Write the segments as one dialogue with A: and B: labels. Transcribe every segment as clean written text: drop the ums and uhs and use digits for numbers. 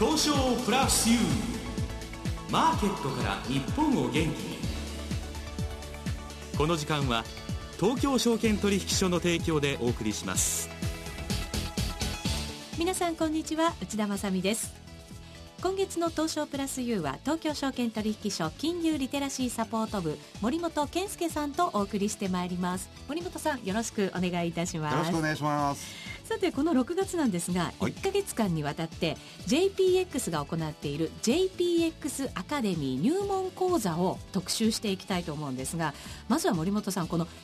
A: 東証プラス U。 マーケットから日本を元気に。この時間は東京証券取引所の提供でお送りします。
B: 皆さんこんにちは、内田まさみです。今月の東証プラス U は東京証券取引所金融リテラシーサポート部森本健介さんとお送りしてまいります。森本さん、よろしくお願いいたします。
C: よろしくお願いします。
B: さて、この6月なんですが、1ヶ月間にわたって JPX が行っている JPX アカデミー入門講座を特集していきたいと思うんですが、まずは森本さん、この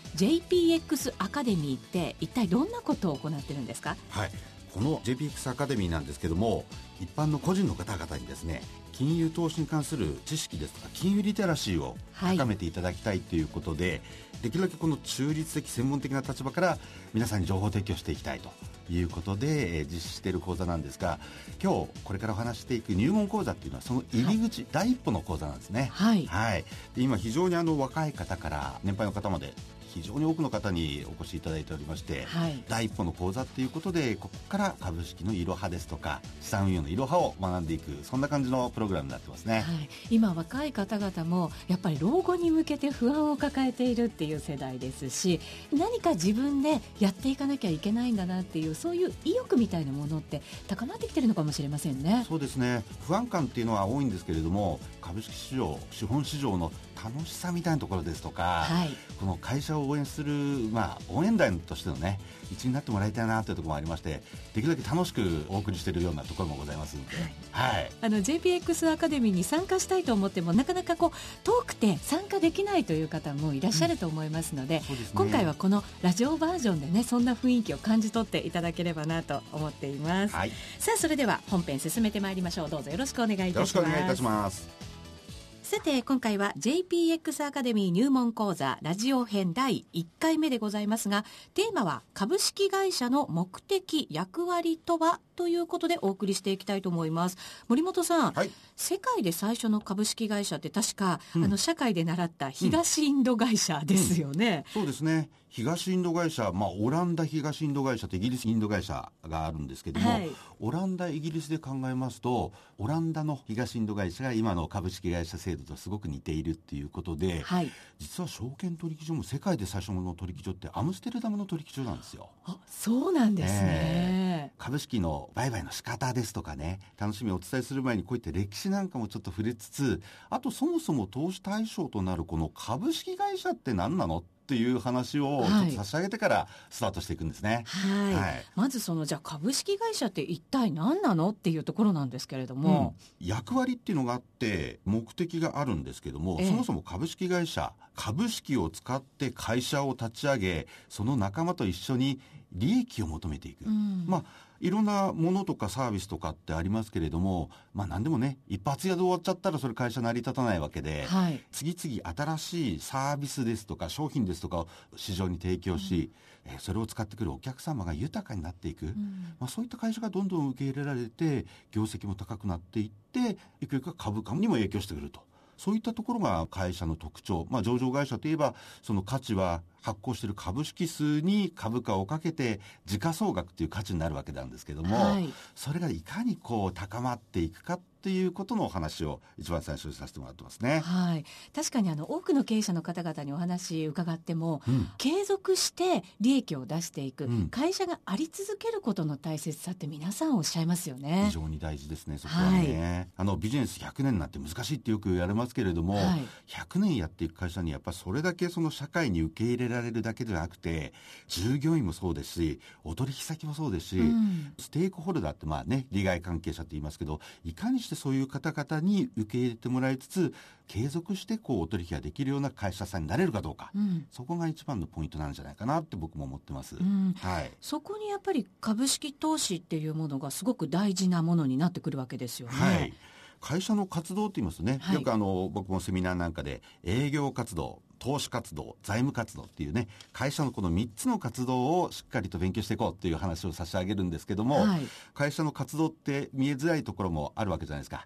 B: JPX アカデミーって一体どんなことを行っているんですか？
C: はい、この JPX アカデミーなんですけども、一般の個人の方々にですね、金融投資に関する知識ですとか金融リテラシーを高めていただきたいということで、できるだけこの中立的専門的な立場から皆さんに情報提供していきたいということで、実施している講座なんですが、今日これからお話していく入門講座っていうのはその入り口、第一歩の講座なんですね。で今非常に若い方から年配の方まで非常に多くの方にお越しいただいておりまして、第一歩の講座ということで、ここから株式のいろはですとか資産運用のいろはを学んでいく、そんな感じのプログラムになってますね。
B: 今若い方々もやっぱり老後に向けて不安を抱えているっていう世代ですし、何か自分でやっていかなきゃいけないんだなっていう、そういう意欲みたいなものって高まってきてるのかもしれませんね。
C: そうですね、不安感っていうのは多いんですけれども、株式市場、資本市場の楽しさみたいなところですとか、この会社を応援する、応援団としてのね、一員になってもらいたいなというところもありまして、できるだけ楽しくお送りしているようなところもございますので、
B: JPX アカデミーに参加したいと思ってもなかなか遠くて参加できないという方もいらっしゃると思いますので、今回はこのラジオバージョンでね、そんな雰囲気を感じ取っていただければなと思っています。さあ、それでは本編進めてまいりましょう。どうぞよろしくお願いいたします。
C: よろしくお願いいたします。
B: さて、今回は JPX アカデミー入門講座ラジオ編第1回目でございますが、テーマは株式会社の目的役割とはということでお送りしていきたいと思います。森本さん、世界で最初の株式会社って確か、社会で習った東インド会社ですよね。
C: そうですね、東インド会社、オランダ東インド会社とイギリスインド会社があるんですけども、オランダイギリスで考えますと、オランダの東インド会社が今の株式会社制度とすごく似ているっていうことで、実は証券取引所も世界で最初の取引所ってアムステルダムの取引所なんですよ。
B: そうなんですね。
C: 株式の売買の仕方ですとかね、楽しみをお伝えする前にこういった歴史なんかもちょっと触れつつ、あとそもそも投資対象となるこの株式会社って何なのっていう話をちょっと差し上げてからスタートしていくんですね。
B: まずじゃあ株式会社って一体何なのっていうところなんですけれども、
C: 役割っていうのがあって目的があるんですけども、そもそも株式会社、株式を使って会社を立ち上げ、その仲間と一緒に利益を求めていく。いろんなものとかサービスとかってありますけれども、何でもね、一発屋で終わっちゃったらそれ会社成り立たないわけで、次々新しいサービスですとか商品ですとかを市場に提供し、それを使ってくるお客様が豊かになっていく、そういった会社がどんどん受け入れられて、業績も高くなっていって、いくいく株価にも影響してくると。そういったところが会社の特徴。上場会社といえば、その価値は発行している株式数に株価をかけて時価総額という価値になるわけなんですけども、それがいかに高まっていくかっていうことのお話を一番最初にさせてもらってますね。
B: 確かに多くの経営者の方々にお話伺っても、継続して利益を出していく、会社があり続けることの大切さって皆さんおっしゃいますよね。
C: 非常に大事ですね、そこはね。ビジネス100年になって難しいってよく言われますけれども、100年やっていく会社にやっぱりそれだけその社会に受け入れられるだけではなくて、従業員もそうですし、お取引先もそうですし、ステークホルダーって利害関係者って言いますけど、いかにしてそういう方々に受け入れてもらいつつ、継続してお取引ができるような会社さんになれるかどうか、そこが一番のポイントなんじゃないかなって僕も思ってます。
B: そこにやっぱり株式投資っていうものがすごく大事なものになってくるわけですよね。
C: 会社の活動って言いますね、よく僕もセミナーなんかで営業活動、投資活動、財務活動っていうね、会社のこの3つの活動をしっかりと勉強していこうっていう話を差し上げるんですけども、会社の活動って見えづらいところもあるわけじゃないですか。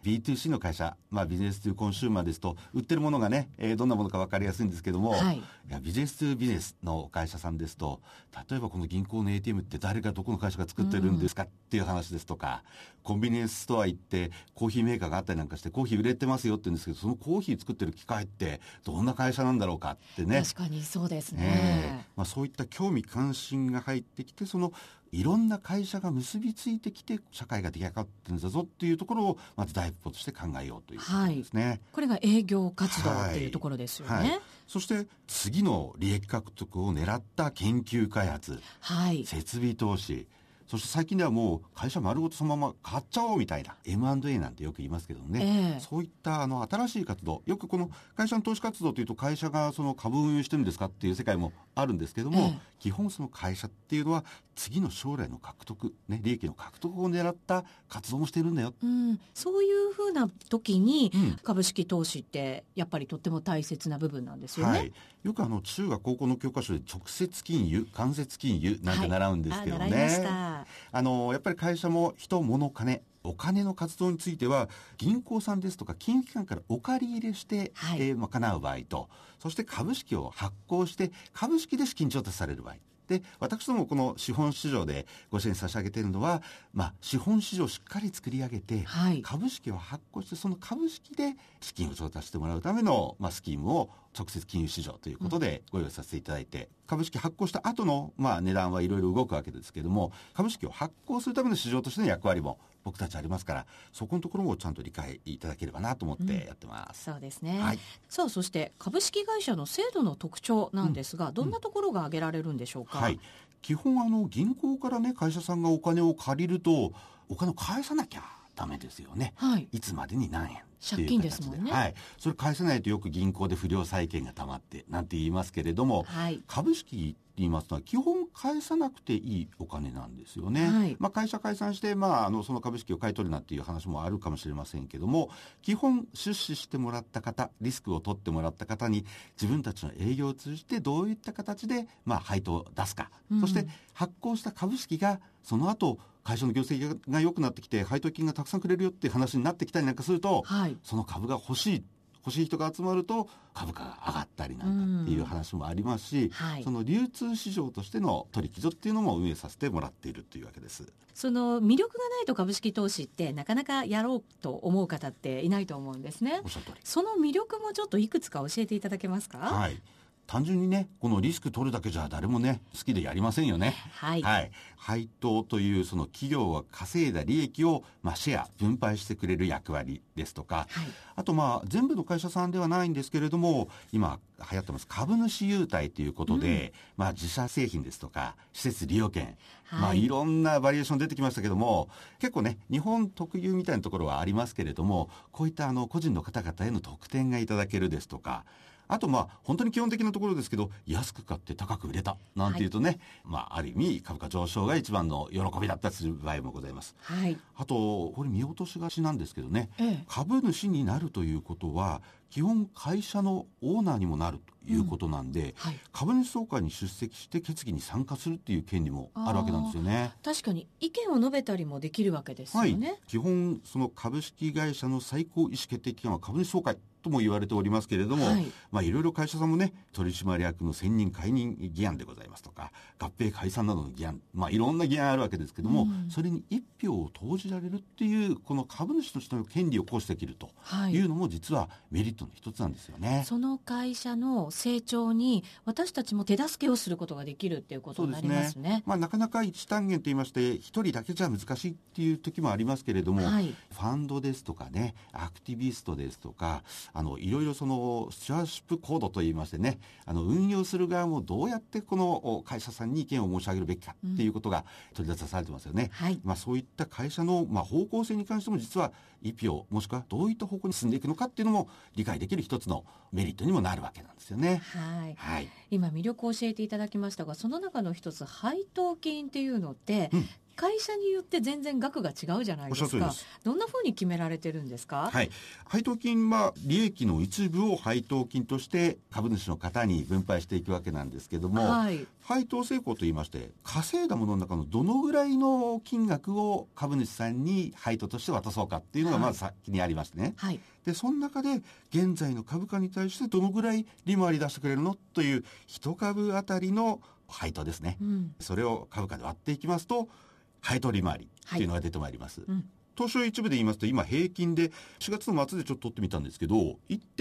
C: B2C の会社、ビジネス2コンシューマーですと売ってるものがね、どんなものか分かりやすいんですけども、はい、いやビジネス2ビジネスの会社さんですと、例えばこの銀行の ATM って誰がどこの会社が作ってるんですかっていう話ですとか、コンビニエンスストア行ってコーヒーメーカーがあったりなんかしてコーヒー売れてますよって言うんですけど、そのコーヒー作ってる機械ってどんな会社なんだろうかってね。
B: 確かにそうですね、
C: そういった興味関心が入ってきて、そのいろんな会社が結びついてきて社会が出来上がってるんだぞっていうところをまず第一歩として考えようということですね、
B: これが営業活動っていうところですよね、
C: そして次の利益獲得を狙った研究開発、設備投資、そして最近ではもう会社丸ごとそのまま買っちゃおうみたいな M&A なんてよく言いますけどね、そういった新しい活動、よくこの会社の投資活動というと会社がその株を運用してるんですかっていう世界もあるんですけども、基本その会社っていうのは次の将来の獲得、利益の獲得を狙った活動もしてるんだよ、
B: そういうふうな時に、株式投資ってやっぱりとっても大切な部分なんですよね、
C: よく中学高校の教科書で直接金融、間接金融なんて習うんですけどね、
B: 習いました。
C: やっぱり会社も人、物、金、お金の活動については銀行さんですとか金融機関からお借り入れして、賄う場合と、そして株式を発行して株式で資金調達される場合で、私どもこの資本市場でご支援差し上げているのは、資本市場をしっかり作り上げて、株式を発行してその株式で資金を調達してもらうための、スキームを直接金融市場ということでご用意させていただいて、株式発行した後の、値段はいろいろ動くわけですけれども、株式を発行するための市場としての役割も僕たちありますから、そこのところもちゃんと理解いただければなと思ってやってます、
B: そうですね、さあそして株式会社の制度の特徴なんですが、どんなところが挙げられるんでしょうか。
C: 基本銀行からね、会社さんがお金を借りるとお金を返さなきゃダメですよね、いつまでに何円
B: 借金ですもんね、
C: それ返せないとよく銀行で不良債権がたまってなんて言いますけれども、株式って言いますのは基本返さなくていいお金なんですよね、会社解散して、その株式を買い取るなっていう話もあるかもしれませんけども、基本出資してもらった方、リスクを取ってもらった方に自分たちの営業を通じてどういった形で、配当を出すか、そして発行した株式がその後会社の業績が良くなってきて配当金がたくさんくれるよっていう話になってきたりなんかすると、その株が欲しい人が集まると株価が上がったりなんかっていう話もありますし、その流通市場としての取引所っていうのも運営させてもらっているというわけです。
B: その魅力がないと株式投資ってなかなかやろうと思う方っていないと思うんですね。
C: おっしゃる通り。
B: その魅力もちょっといくつか教えていただけますか。
C: 単純にね、このリスク取るだけじゃ誰もね好きでやりませんよね。配当というその企業が稼いだ利益を、シェア分配してくれる役割ですとか、あと全部の会社さんではないんですけれども、今流行ってます株主優待ということで、自社製品ですとか施設利用券、いろんなバリエーション出てきましたけども、結構ね日本特有みたいなところはありますけれども、こういった個人の方々への特典がいただけるですとか、あと本当に基本的なところですけど、安く買って高く売れたなんていうとね、ある意味株価上昇が一番の喜びだったりする場合もございます。あとこれ見落としがちなんですけどね、株主になるということは基本会社のオーナーにもなるということなんで、株主総会に出席して決議に参加するっていう権利もあるわけなんですよね。
B: 確かに意見を述べたりもできるわけですよね。
C: 基本その株式会社の最高意思決定機関は株主総会とも言われておりますけれども、いろいろ会社さんもね、取締役の選任解任議案でございますとか、合併解散などの議案、いろんな議案あるわけですけども、それに一票を投じられるっていうこの株主としての権利を行使できるというのも実はメリットの一つなんですよね。
B: その会社の成長に私たちも手助けをすることができるっていうことになりますね。
C: なかなか一単元と言いまして一人だけじゃ難しいっていう時もありますけれども、ファンドですとかね、アクティビストですとか、いろいろそのスチュワーシップコードといいましてね、運用する側もどうやってこの会社さんに意見を申し上げるべきかっていうことが取り出されてますよね。そういった会社の方向性に関しても実は一票もしくはどういった方向に進んでいくのかっていうのも理解できる一つのメリットにもなるわけなんですよね。
B: 今魅力を教えていただきましたが、その中の一つ配当金っていうのって、 会社によって全然額が違うじゃないですか。どんなふうに決められてるんですか？
C: はい、配当金は利益の一部を配当金として株主の方に分配していくわけなんですけども、はい、配当成功といいまして、稼いだものの中のどのぐらいの金額を株主さんに配当として渡そうかっていうのがまず先にありましてね、はい、でその中で現在の株価に対してどのぐらい利回り出してくれるのという1株あたりの配当ですね、それを株価で割っていきますと配当利回りっていうのが出てまいります、東証一部で言いますと今平均で4月の末でちょっと取ってみたんですけど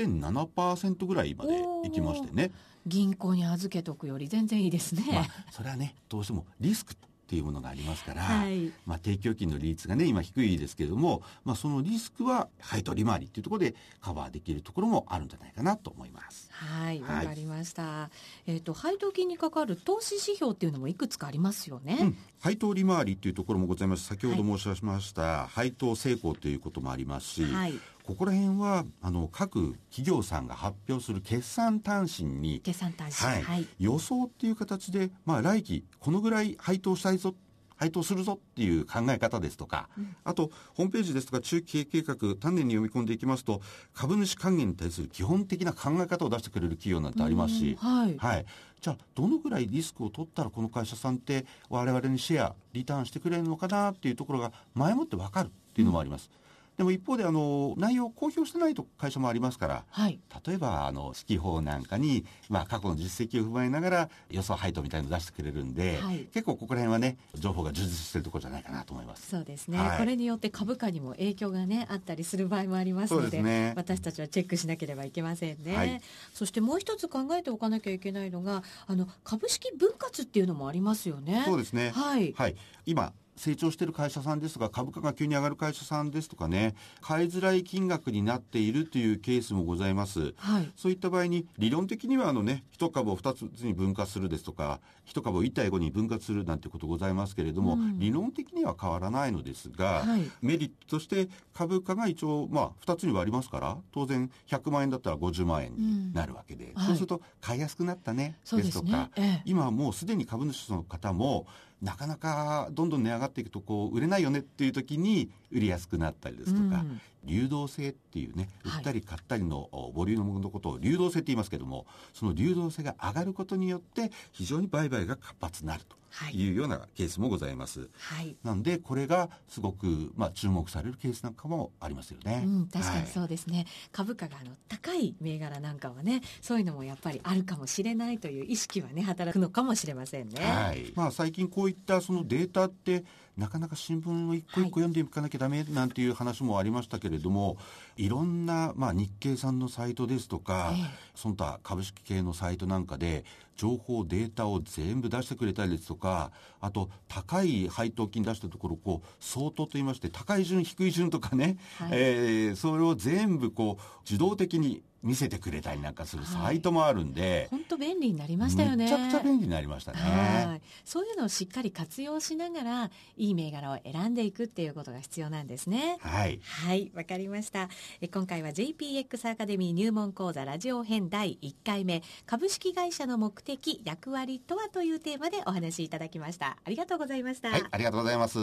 C: 1.7% ぐらいまでいきましてね。
B: 銀行に預けとくより全然いいですね。
C: それはねどうしてもリスクっていうものがありますから、定期預金の利率がね今低いですけれども、そのリスクは配当利回りっていうところでカバーできるところもあるんじゃないかなと思います。
B: はい、わかりました、配当金にかかる投資指標っていうのもいくつかありますよね、
C: 配当利回りっていうところもございます。先ほど申しました、配当成功ということもありますし、ここら辺は各企業さんが発表する決算短信に予想っていう形で、来期このぐらい配当したいぞ配当するぞっていう考え方ですとか、あとホームページですとか中期経営計画丹念に読み込んでいきますと株主還元に対する基本的な考え方を出してくれる企業なんてありますし、じゃあどのぐらいリスクを取ったらこの会社さんって我々にシェアリターンしてくれるのかなっていうところが前もって分かるっていうのもあります、でも一方で内容を公表してない会社もありますから、例えば四季報なんかに、過去の実績を踏まえながら予想配当みたいなのを出してくれるんで、結構ここら辺はね情報が充実してるところじゃないかなと思います。
B: そうですね、これによって株価にも影響がねあったりする場合もありますので、私たちはチェックしなければいけませんね、そしてもう一つ考えておかなきゃいけないのが株式分割っていうのもありますよね。
C: そうですね、今成長している会社さんですとか株価が急に上がる会社さんですとかね買いづらい金額になっているというケースもございます、そういった場合に理論的には1株を2つに分割するですとか1株を1対5に分割するなんてことございますけれども、理論的には変わらないのですが、メリットとして株価が一応2つに割りますから当然100万円だったら50万円になるわけで、そうすると買いやすくなったねですとか、今もうすでに株主の方もなかなかどんどん値上がっていくと売れないよねっていう時に売りやすくなったりですとか、流動性っていうね売ったり買ったりのボリュームのことを流動性って言いますけども、その流動性が上がることによって非常に売買が活発になるというようなケースもございます、なのでこれがすごく注目されるケースなんかもありますよね、
B: 確かにそうですね、株価が高い銘柄なんかはねそういうのもやっぱりあるかもしれないという意識はね働くのかもしれませんね、
C: 最近こういったそのデータってなかなか新聞を一個一個読んでいかなきゃダメなんていう話もありましたけれども、いろんな日経さんのサイトですとか、その他株式系のサイトなんかで情報データを全部出してくれたりですとか、あと高い配当金出したところ相当といいまして高い順低い順とかね、それを全部自動的に見せてくれたりなんかするサイトもあるんで、
B: 本当便利になりましたよね。
C: めちゃくちゃ便利になりましたね。
B: そういうのをしっかり活用しながらいい銘柄を選んでいくっていうことが必要なんですね。わかりました。今回は JPX アカデミー入門講座ラジオ編第1回目株式会社の目的役割とはというテーマでお話しいただきました。ありがとうございました。
C: ありがとうございます。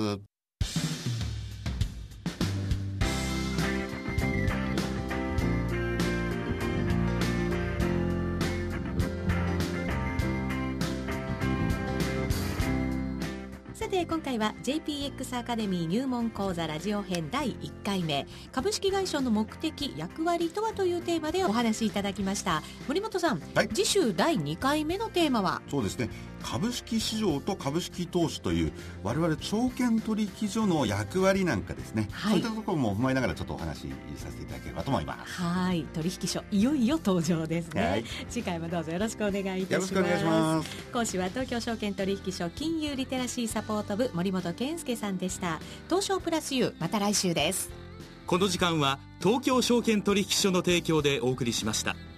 B: さて今回は JPX アカデミー入門講座ラジオ編第1回目株式会社の目的役割とはというテーマでお話しいただきました。森本さん、次週第2回目のテーマは
C: そうですね、株式市場と株式投資という我々証券取引所の役割なんかですね、そういったところも踏まえながらちょっとお話しさせていただければと思います。
B: 取引所いよいよ登場ですね、次回もどうぞよろしくお願いいたします。
C: よろしくお願いします。
B: 講師は東京証券取引所金融リテラシーサポート部森本健介さんでした。東証プラス U、 また来週です。
A: この時間は東京証券取引所の提供でお送りしました。